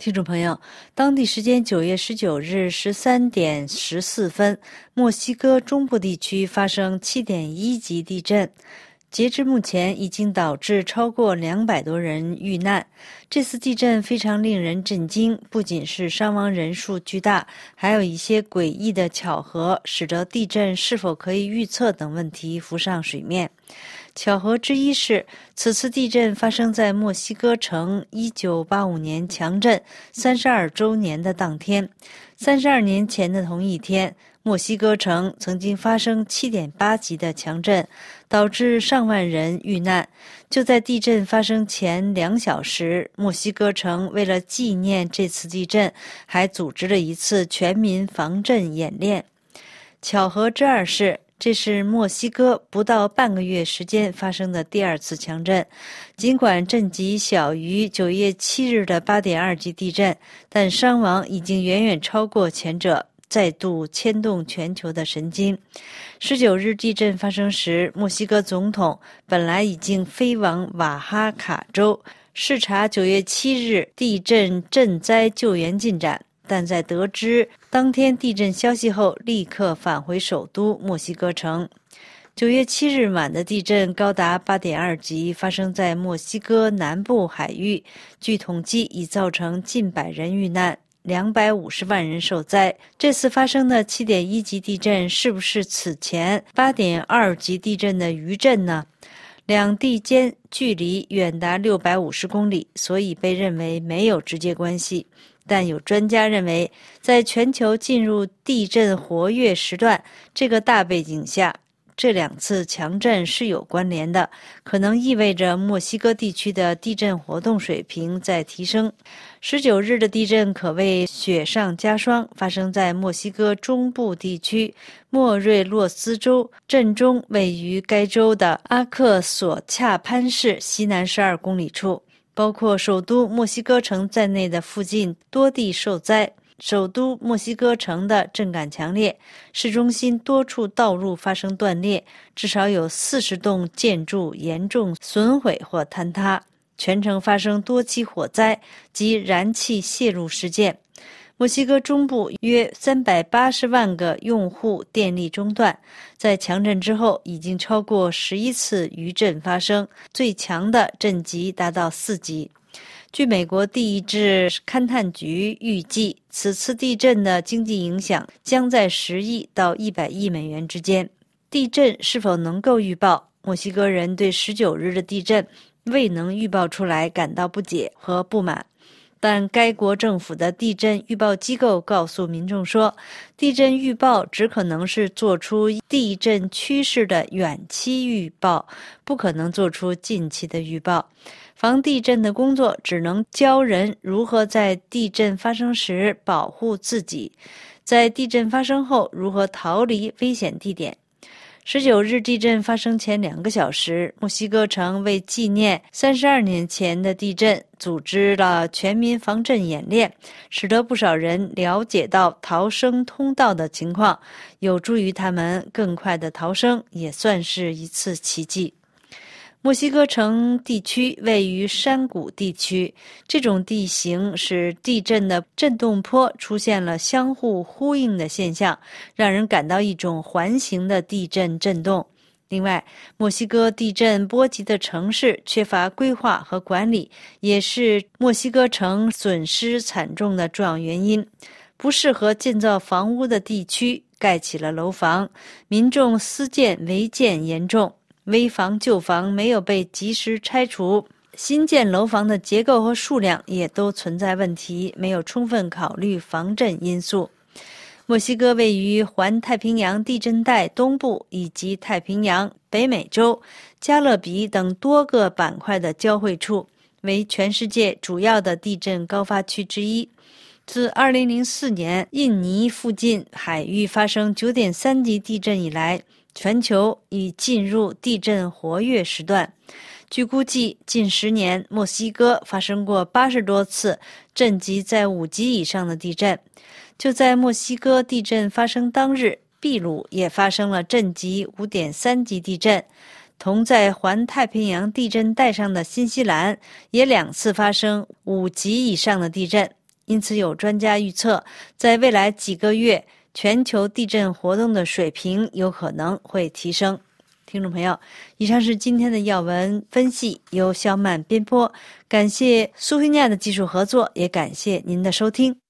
听众朋友，当地时间9月19日13点14分，墨西哥中部地区发生7.1级地震。截至目前，已经导致超过200多人遇难。这次地震非常令人震惊，不仅是伤亡人数巨大，还有一些诡异的巧合，使得地震是否可以预测等问题浮上水面。巧合之一是，此次地震发生在墨西哥城1985年强震32周年的当天。32年前的同一天，墨西哥城曾经发生7.8级的强震，导致上万人遇难。就在地震发生前2小时，墨西哥城为了纪念这次地震，还组织了一次全民防震演练。巧合之二是，这是墨西哥不到半个月时间发生的第2次强震。尽管震级小于9月7日的8.2级地震，但伤亡已经远远超过前者，再度牵动全球的神经。19日地震发生时，墨西哥总统本来已经飞往瓦哈卡州视察9月7日地震震灾救援进展，但在得知当天地震消息后，立刻返回首都墨西哥城。9月7日晚的地震高达8.2级，发生在墨西哥南部海域，据统计已造成近100人遇难，250万人受灾。这次发生的7.1级地震是不是此前8.2级地震的余震呢？两地间距离远达650公里，所以被认为没有直接关系。但有专家认为，在全球进入地震活跃时段这个大背景下，这2次强震是有关联的，可能意味着墨西哥地区的地震活动水平在提升。19日的地震可谓雪上加霜，发生在墨西哥中部地区莫瑞洛斯州，震中位于该州的阿克索恰潘市西南12公里处。包括首都墨西哥城在内的附近多地受灾。首都墨西哥城的震感强烈，市中心多处道路发生断裂，至少有40栋建筑严重损毁或坍塌。全城发生多起火灾及燃气泄漏事件。墨西哥中部约380万个用户电力中断，在强震之后已经超过11次余震发生，最强的震级达到4级。据美国地质勘探局预计，此次地震的经济影响将在10亿到100亿美元之间。地震是否能够预报？墨西哥人对19日的地震未能预报出来感到不解和不满。但该国政府的地震预报机构告诉民众说，地震预报只可能是做出地震趋势的远期预报，不可能做出近期的预报。防地震的工作只能教人如何在地震发生时保护自己，在地震发生后如何逃离危险地点。19日地震发生前2个小时，墨西哥城为纪念32年前的地震，组织了全民防震演练，使得不少人了解到逃生通道的情况，有助于他们更快的逃生，也算是一次奇迹。墨西哥城地区位于山谷地区，这种地形使地震的震动波出现了相互呼应的现象，让人感到一种环形的地震震动。另外，墨西哥地震波及的城市缺乏规划和管理，也是墨西哥城损失惨重的重要原因。不适合建造房屋的地区盖起了楼房，民众私建违建严重。危房旧房没有被及时拆除，新建楼房的结构和数量也都存在问题，没有充分考虑防震因素。墨西哥位于环太平洋地震带东部以及太平洋、北美洲、加勒比等多个板块的交汇处，为全世界主要的地震高发区之一。自2004年印尼附近海域发生9.3级地震以来，全球已进入地震活跃时段。据估计，近10年，墨西哥发生过80多次震级在5级以上的地震。就在墨西哥地震发生当日，秘鲁也发生了震级5.3级地震。同在环太平洋地震带上的新西兰也2次发生5级以上的地震。 因此有专家预测，在未来几个月，全球地震活动的水平有可能会提升。听众朋友，以上是今天的要闻分析，由小满编播，感谢苏菲亚的技术合作，也感谢您的收听。